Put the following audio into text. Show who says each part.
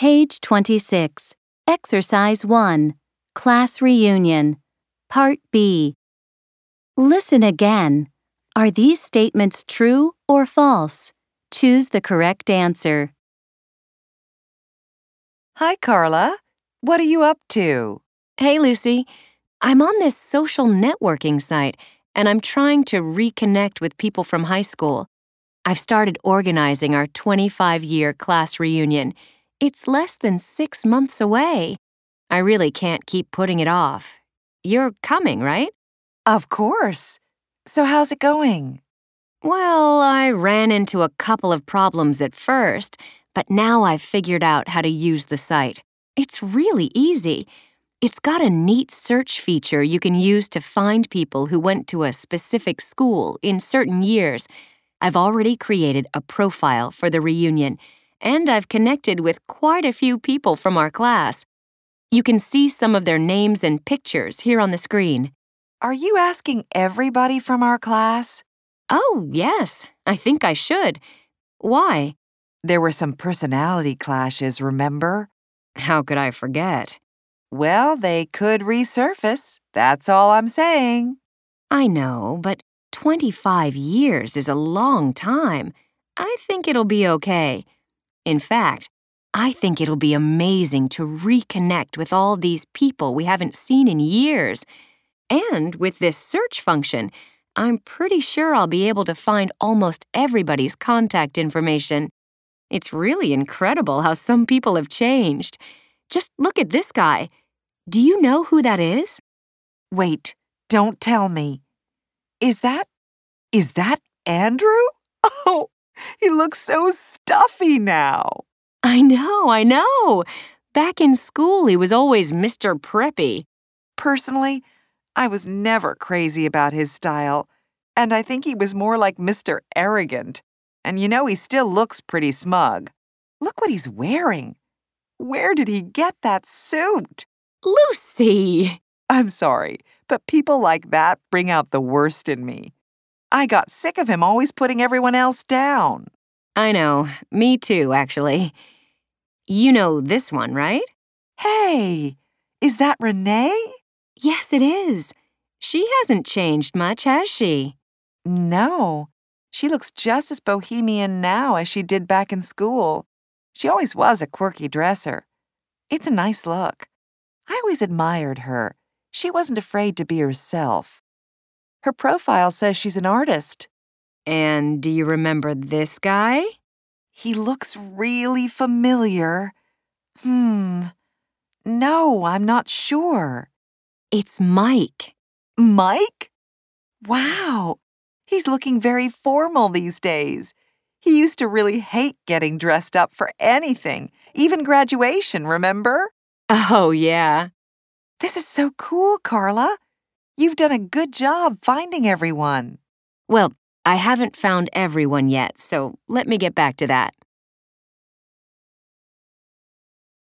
Speaker 1: Page 26, Exercise 1, Class Reunion, Part B. Listen again. Are these statements true or false? Choose the correct answer.
Speaker 2: Hi, Carla. What are you up to?
Speaker 3: Hey, Lucy. I'm on this social networking site, and I'm trying to reconnect with people from high school. I've started organizing our 25-year class reunion. It's less than 6 months away. I really can't keep putting it off. You're coming, right?
Speaker 2: Of course. So how's it going?
Speaker 3: Well, I ran into a couple of problems at first, but now I've figured out how to use the site. It's really easy. It's got a neat search feature you can use to find people who went to a specific school in certain years. I've already created a profile for the reunion, and I've connected with quite a few people from our class. You can see some of their names and pictures here on the screen.
Speaker 2: Are you asking everybody from our class?
Speaker 3: Oh, yes, I think I should. Why?
Speaker 2: There were some personality clashes, remember?
Speaker 3: How could I forget?
Speaker 2: Well, they could resurface. That's all I'm saying.
Speaker 3: I know, but 25 years is a long time. I think it'll be okay. In fact, I think it'll be amazing to reconnect with all these people we haven't seen in years. And with this search function, I'm pretty sure I'll be able to find almost everybody's contact information. It's really incredible how some people have changed. Just look at this guy. Do you know who that is?
Speaker 2: Wait, don't tell me. Is that Andrew? Oh, he looks so stuffy now.
Speaker 3: I know. Back in school, he was always Mr. Preppy.
Speaker 2: Personally, I was never crazy about his style, and I think he was more like Mr. Arrogant. And you know, he still looks pretty smug. Look what he's wearing. Where did he get that suit?
Speaker 3: Lucy!
Speaker 2: I'm sorry, but people like that bring out the worst in me. I got sick of him always putting everyone else down.
Speaker 3: I know. Me too, actually. You know this one, right?
Speaker 2: Hey, is that Renee?
Speaker 3: Yes, it is. She hasn't changed much, has she?
Speaker 2: No, she looks just as bohemian now as she did back in school. She always was a quirky dresser. It's a nice look. I always admired her. She wasn't afraid to be herself. Her profile says she's an artist.
Speaker 3: And do you remember this guy?
Speaker 2: He looks really familiar. No, I'm not sure.
Speaker 3: It's Mike.
Speaker 2: Mike? Wow, he's looking very formal these days. He used to really hate getting dressed up for anything, even graduation, remember?
Speaker 3: Oh, yeah.
Speaker 2: This is so cool, Carla. You've done a good job finding everyone.
Speaker 3: Well, I haven't found everyone yet, so let me get back to that.